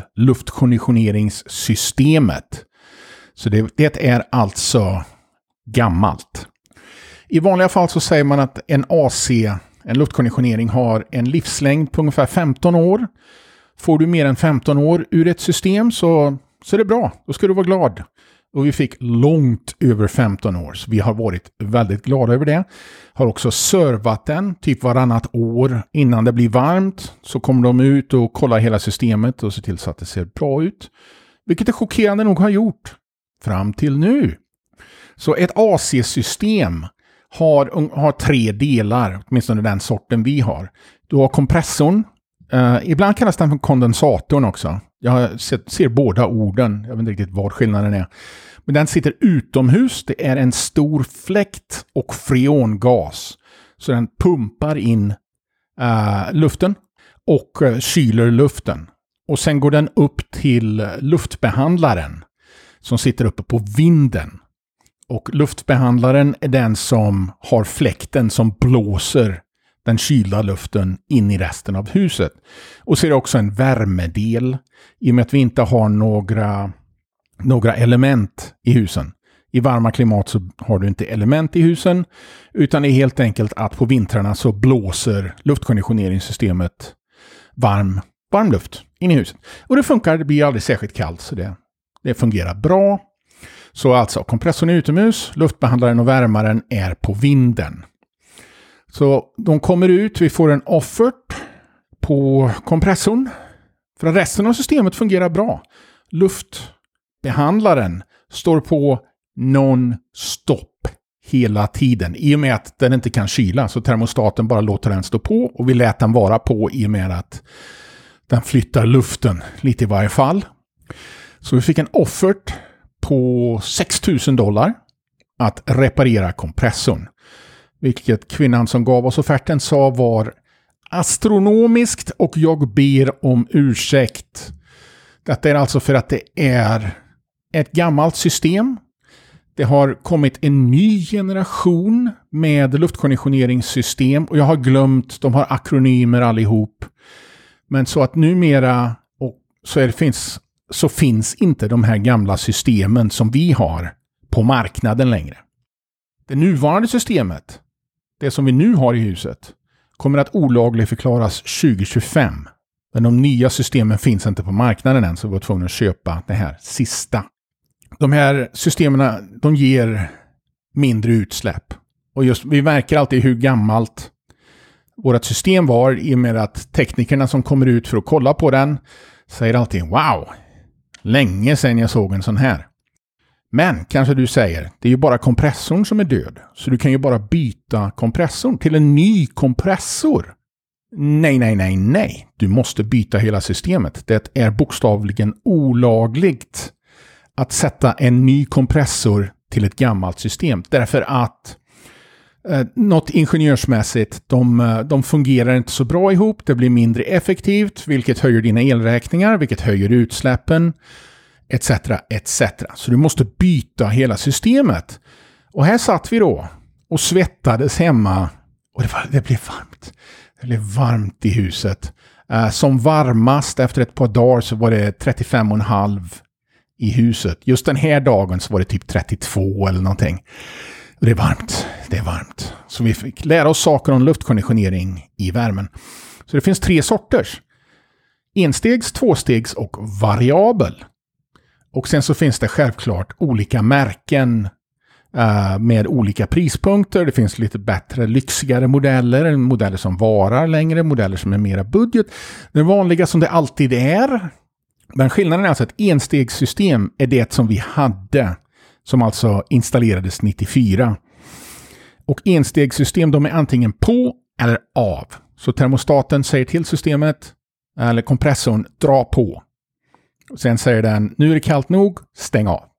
luftkonditioneringssystemet. Så det, det är alltså gammalt. I vanliga fall så säger man att en A C, en luftkonditionering, har en livslängd på ungefär femton år. Får du mer än femton år ur ett system så, så är det bra. Då ska du vara glad. Och vi fick långt över femton år. Så vi har varit väldigt glada över det. Har också servat den typ varannat år innan det blir varmt. Så kommer de ut och kollar hela systemet och ser till så att det ser bra ut. Vilket är chockerande nog har gjort fram till nu. Så ett A C-system har, har tre delar, åtminstone den sorten vi har. Du har kompressorn. Uh, ibland kallas den för kondensatorn också. Jag ser, ser båda orden. Jag vet inte riktigt vad skillnaden är. Men den sitter utomhus. Det är en stor fläkt och freongas. Så den pumpar in uh, luften och uh, kyler luften. Och sen går den upp till luftbehandlaren som sitter uppe på vinden. Och luftbehandlaren är den som har fläkten som blåser den kylda luften in i resten av huset. Och så är det också en värmedel i och med att vi inte har några, några element i husen. I varma klimat så har du inte element i husen utan det är helt enkelt att på vintrarna så blåser luftkonditioneringssystemet varm, varm luft in i huset. Och det funkar, det blir aldrig särskilt kallt så det, det fungerar bra. Så alltså kompressorn är utomhus, luftbehandlaren och värmaren är på vinden. Så de kommer ut, vi får en offert på kompressorn. För att resten av systemet fungerar bra. Luftbehandlaren står på non-stop hela tiden. I och med att den inte kan kyla så termostaten bara låter den stå på. Och vi lät den vara på i och med att den flyttar luften lite i varje fall. Så vi fick en offert på sex tusen dollar att reparera kompressorn. Vilket kvinnan som gav oss offerten sa var astronomiskt och jag ber om ursäkt. Detta är alltså för att det är ett gammalt system. Det har kommit en ny generation med luftkonditioneringssystem och jag har glömt, de har akronymer allihop. Men så att numera och så, är det finns, så finns inte de här gamla systemen som vi har på marknaden längre. Det nuvarande systemet, det som vi nu har i huset, kommer att olagligförklaras tjugo tjugofem. Men de nya systemen finns inte på marknaden än så vi var tvungna att köpa det här sista. De här systemen, de ger mindre utsläpp. Och just, vi märker alltid hur gammalt vårt system var i och med att teknikerna som kommer ut för att kolla på den säger alltid wow, länge sedan jag såg en sån här. Men kanske du säger, det är ju bara kompressorn som är död. Så du kan ju bara byta kompressorn till en ny kompressor. Nej, nej, nej, nej. Du måste byta hela systemet. Det är bokstavligen olagligt att sätta en ny kompressor till ett gammalt system. Därför att eh, något ingenjörsmässigt, de, de fungerar inte så bra ihop. Det blir mindre effektivt, vilket höjer dina elräkningar, vilket höjer utsläppen. Etc, et cetera. Så du måste byta hela systemet. Och här satt vi då och svettades hemma. Och det, var, det blev varmt. Det blev varmt i huset. Uh, som varmast efter ett par dagar så var det trettiofem komma fem i huset. Just den här dagen så var det typ trettiotvå eller någonting. Och det är varmt. Det är varmt. Så vi fick lära oss saker om luftkonditionering i värmen. Så det finns tre sorters. Enstegs, tvåstegs och variabel. Och sen så finns det självklart olika märken uh, med olika prispunkter. Det finns lite bättre, lyxigare modeller. Modeller som varar längre, modeller som är mera budget. Den vanliga som det alltid är. Men skillnaden är alltså att enstegssystem är det som vi hade. Som alltså installerades nittiofyra. Och enstegssystem, de är antingen på eller av. Så termostaten säger till systemet, eller kompressorn, dra på. Och sen säger den, nu är det kallt nog, stäng av.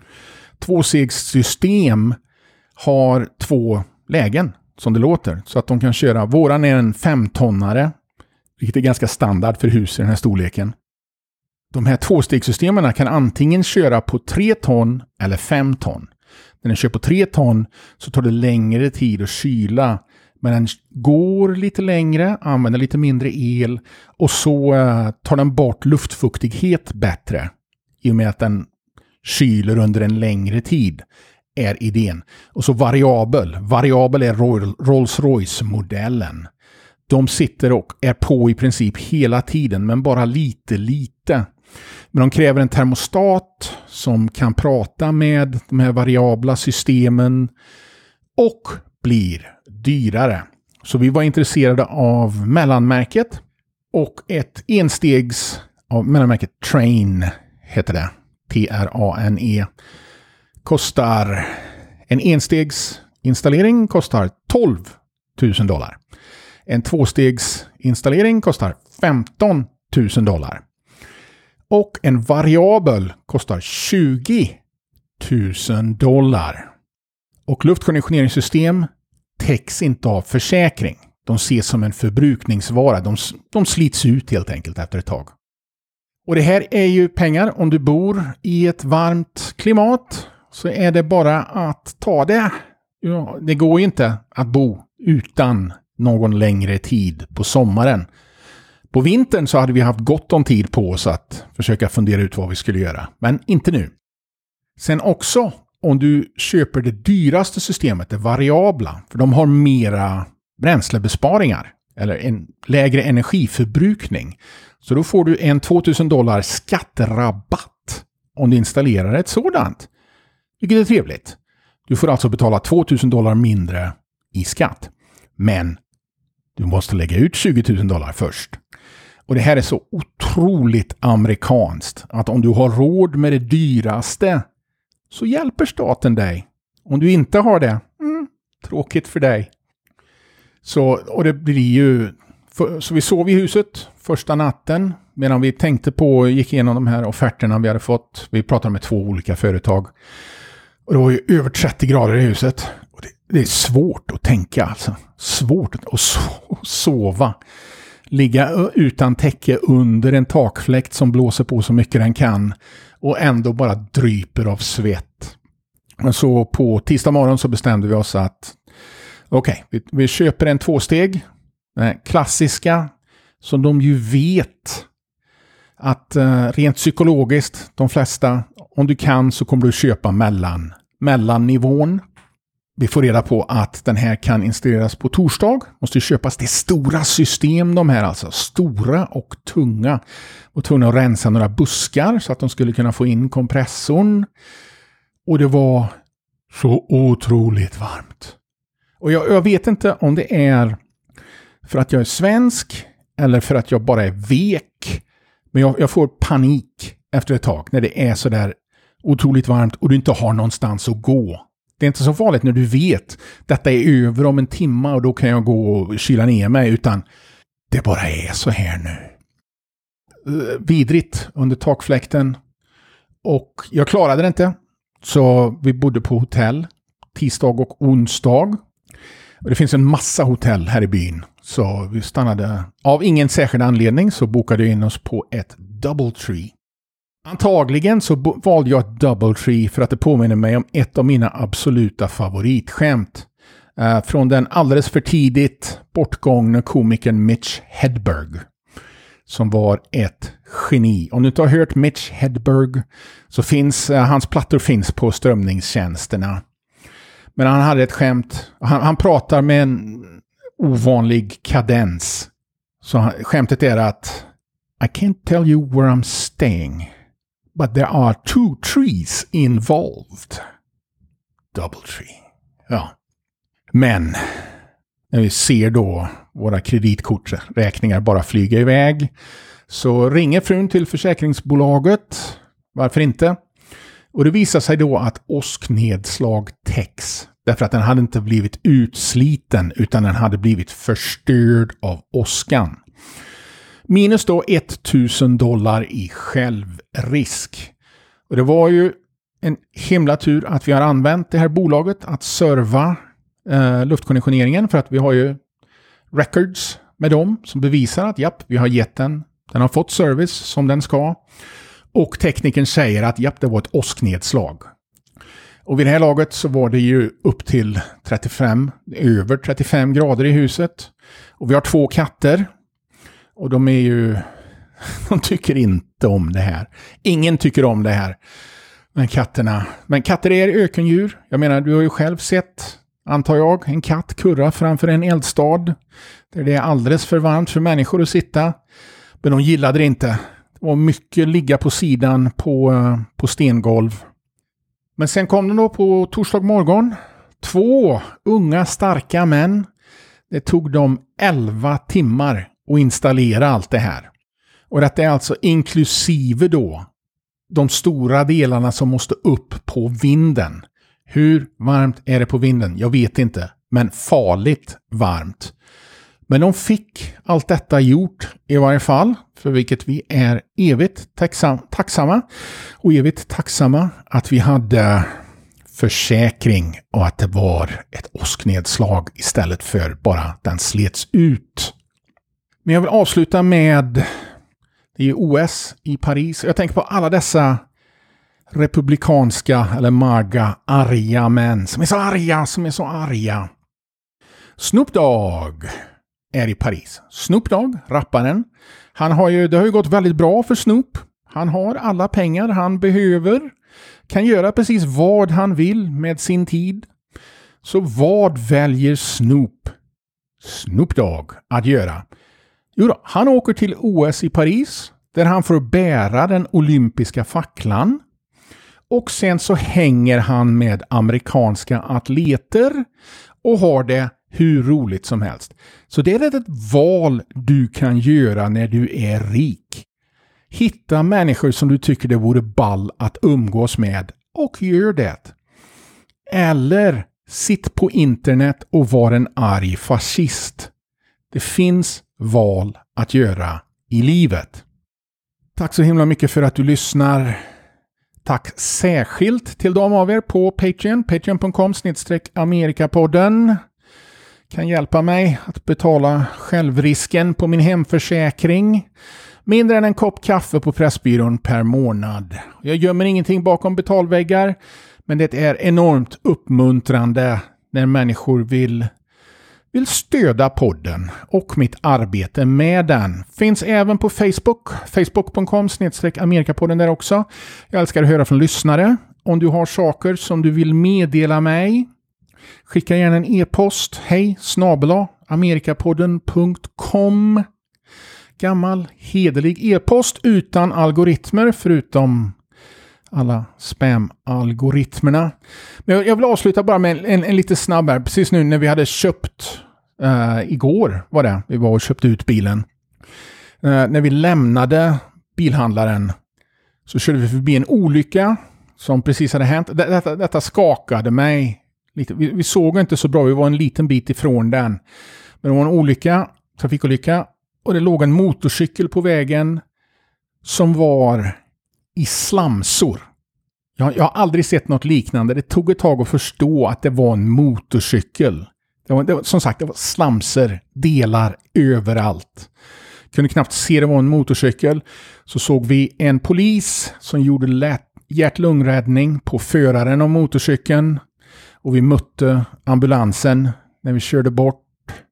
Tvåstegssystem har två lägen som det låter. Så att de kan köra, våran är en femtonnare. vilket är ganska standard för hus i den här storleken. De här tvåstegssystemen kan antingen köra på tre ton eller fem ton. När den kör på tre ton så tar det längre tid att kyla, men den går lite längre, använder lite mindre el och så uh, tar den bort luftfuktighet bättre i och med att den kyler under en längre tid är idén. Och så variabel. Variabel är Rolls-Royce-modellen. De sitter och är på i princip hela tiden, men bara lite, lite. Men de kräver en termostat som kan prata med de här variabla systemen och blir dyrare. Så vi var intresserade av mellanmärket och ett enstegs av mellanmärket Trane heter det. T R A N E. Kostar en enstegs installering kostar tolv tusen dollar. En tvåstegs installering kostar femton tusen dollar. Och en variabel kostar tjugo tusen dollar. Och luftkonditioneringssystem täcks inte av försäkring. De ses som en förbrukningsvara. De, de slits ut helt enkelt efter ett tag. Och det här är ju pengar. Om du bor i ett varmt klimat så är det bara att ta det. Ja, det går ju inte att bo utan någon längre tid på sommaren. På vintern så hade vi haft gott om tid på oss att försöka fundera ut vad vi skulle göra. Men inte nu. Sen också om du köper det dyraste systemet, det variabla. För de har mera bränslebesparingar. Eller en lägre energiförbrukning. Så då får du en tvåtusen dollar skatterabatt om du installerar ett sådant. Vilket är trevligt. Du får alltså betala tvåtusen dollar mindre i skatt. Men du måste lägga ut tjugo tusen dollar först. Och det här är så otroligt amerikanskt. Att om du har råd med det dyraste så hjälper staten dig. Om du inte har det, mm, tråkigt för dig. Så, och det blir ju... För, så vi sov i huset första natten. Medan vi tänkte på, gick igenom de här offerterna vi hade fått. Vi pratade med två olika företag. Och det var ju över trettio grader i huset. Och det, det är svårt att tänka alltså. Svårt att sova. Ligga utan täcke under en takfläkt som blåser på så mycket den kan. Och ändå bara dryper av svett. Men så på tisdag morgon så bestämde vi oss att okej, okay, vi, vi köper en tvåsteg. Klassiska. Som de ju vet att uh, rent psykologiskt, de flesta, om du kan så kommer du köpa mellan, mellannivån. Vi får reda på att den här kan installeras på torsdag. Måste köpas. Det är stora system de här alltså. Stora och tunga. Och tvungna att rensa några buskar så att de skulle kunna få in kompressorn. Och det var så otroligt varmt. Och jag, jag vet inte om det är för att jag är svensk eller för att jag bara är vek. Men jag, jag får panik efter ett tag när det är så där otroligt varmt och du inte har någonstans att gå. Det är inte så farligt när du vet detta är över om en timme och då kan jag gå och kyla ner mig, utan det bara är så här nu. Vidrigt under takfläkten och jag klarade det inte. Så vi bodde på hotell tisdag och onsdag. Och det finns en massa hotell här i byn. Så vi stannade, av ingen särskild anledning så bokade jag in oss på ett DoubleTree. Antagligen så bo- valde jag ett DoubleTree för att det påminner mig om ett av mina absoluta favoritskämt. Uh, från den alldeles för tidigt bortgångna komikern Mitch Hedberg. Som var ett geni. Om du inte har hört Mitch Hedberg så finns, uh, hans plattor finns på strömningstjänsterna. Men han hade ett skämt. Han, han pratar med en ovanlig kadens. Så han, skämtet är att I can't tell you where I'm staying. But there are two trees involved. DoubleTree. Ja. Men när vi ser då våra kreditkorträkningar bara flyga iväg så ringer frun till försäkringsbolaget. Varför inte? Och det visar sig då att åsknedslag täcks. Därför att den hade inte blivit utsliten utan den hade blivit förstörd av åskan. Minus då tusen dollar i självrisk. Och det var ju en himla tur att vi har använt det här bolaget att serva eh, luftkonditioneringen. För att vi har ju records med dem som bevisar att japp, vi har gett den. Den har fått service som den ska. Och teknikern säger att japp, det var ett åsknedslag. Och vid det här laget så var det ju upp till trettiofem, över trettiofem grader i huset. Och vi har två katter. Och de är ju, de tycker inte om det här. Ingen tycker om det här. Men katterna, men katter är ökendjur. Jag menar, du har ju själv sett, antar jag, en katt kurra framför en eldstad. Där det är alldeles för varmt för människor att sitta. Men de gillade det inte. Det var mycket ligga på sidan på, på stengolv. Men sen kom det då på torsdag morgon. Två unga starka män. Det tog dem elva timmar att installera allt det här. Och detta är alltså inklusive då de stora delarna som måste upp på vinden. Hur varmt är det på vinden? Jag vet inte. Men farligt varmt. Men de fick allt detta gjort i varje fall. För vilket vi är evigt tacksam, tacksamma. Och evigt tacksamma att vi hade försäkring. Och att det var ett åsknedslag istället för bara den slets ut. Men jag vill avsluta med... Det är O S i Paris. Jag tänker på alla dessa republikanska eller maga arga män som är så arga, som är så arga. Snoop Dogg är i Paris. Snoop Dogg, rapparen. Han har ju, det har ju gått väldigt bra för Snoop. Han har alla pengar han behöver. Kan göra precis vad han vill med sin tid. Så vad väljer Snoop? Snoop Dogg att göra? Jo då, han åker till O S i Paris där han får bära den olympiska facklan. Och sen så hänger han med amerikanska atleter och har det hur roligt som helst. Så det är ett val du kan göra när du är rik. Hitta människor som du tycker det vore ball att umgås med och gör det. Eller sitt på internet och var en arg fascist. Det finns val att göra i livet. Tack så himla mycket för att du lyssnar. Tack särskilt till de av er på Patreon. Patreon punkt com snedstreck Amerikapodden. Kan hjälpa mig att betala självrisken på min hemförsäkring. Mindre än en kopp kaffe på Pressbyrån per månad. Jag gömmer ingenting bakom betalväggar. Men det är enormt uppmuntrande när människor vill... vill stödja podden och mitt arbete med den. Finns även på Facebook. Facebook punkt com snedstreck Amerikapodden där också. Jag älskar att höra från lyssnare. Om du har saker som du vill meddela mig. Skicka gärna en e-post. Hej snabel-a amerikapodden punkt com. Gammal hederlig e-post utan algoritmer förutom alla spam-algoritmerna. Men jag vill avsluta bara med en, en, en lite snabb här. Precis nu när vi hade köpt uh, igår var det. Vi var och köpte ut bilen. Uh, när vi lämnade bilhandlaren så körde vi förbi en olycka som precis hade hänt. D- detta, detta skakade mig lite. Vi, vi såg inte så bra. Vi var en liten bit ifrån den. Men det var en olycka, trafikolycka. Och det låg en motorcykel på vägen som var i slamsor. Jag, jag har aldrig sett något liknande. Det tog ett tag att förstå att det var en motorcykel. Det var, det var, som sagt, det var slamser, delar överallt. Kunde knappt se det var en motorcykel. Så såg vi en polis som gjorde lätt hjärt-lungräddning på föraren av motorcykeln. Och vi mötte ambulansen när vi körde bort.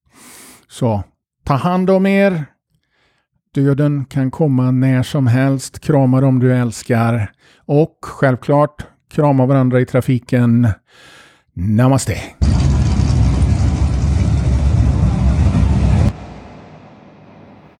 Så ta hand om er. Döden kan komma när som helst. Krama dem du älskar. Och självklart krama varandra i trafiken. Namaste.